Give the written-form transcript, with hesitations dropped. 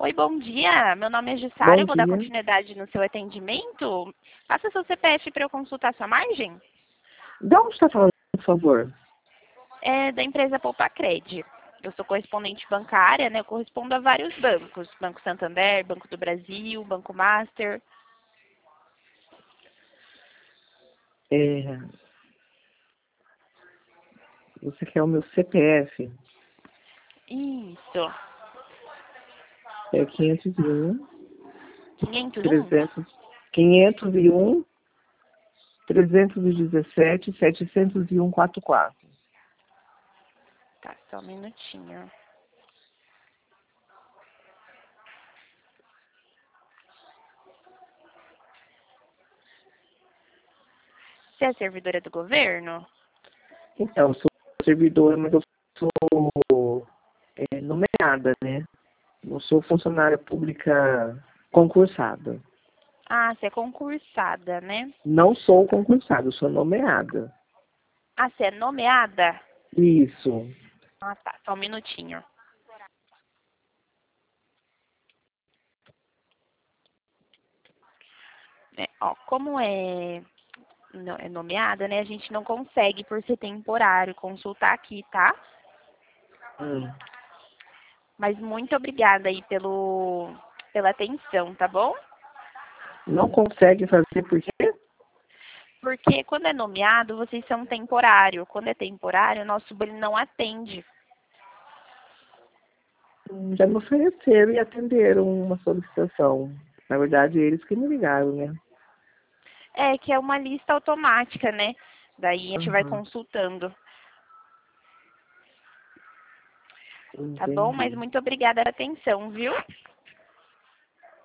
Oi, bom dia. Meu nome é Jussara, Bom eu vou dar dia. continuidade no seu atendimento. Passa seu CPF para eu consultar sua margem. De onde está falando, por favor? É da empresa Poupacred. Eu sou correspondente bancária, né? Eu correspondo a vários bancos. Banco Santander, Banco do Brasil, Banco Master. É, você quer o meu CPF? Isso. É 501 501? 300, 501 317 701 44. Tá, só um minutinho. Você é servidora do governo? Então, eu sou servidora, mas eu sou nomeada, né? Não sou funcionária pública concursada. Ah, você é concursada, né? Não sou concursada, eu sou nomeada. Ah, você é nomeada? Isso. Ah, tá. Só um minutinho. Ó, como é nomeada, né? A gente não consegue, por ser temporário, consultar aqui, tá? Hum. Mas muito obrigada aí pela atenção, tá bom? Não consegue fazer por quê? Porque quando é nomeado, vocês são temporário. Quando é temporário, o nosso banco não atende. Já me ofereceram e atenderam uma solicitação. Na verdade, eles que me ligaram, né? É que é uma lista automática, né? Daí a gente vai Uhum. consultando, tá bom? Mas Entendi. muito obrigada pela atenção, viu?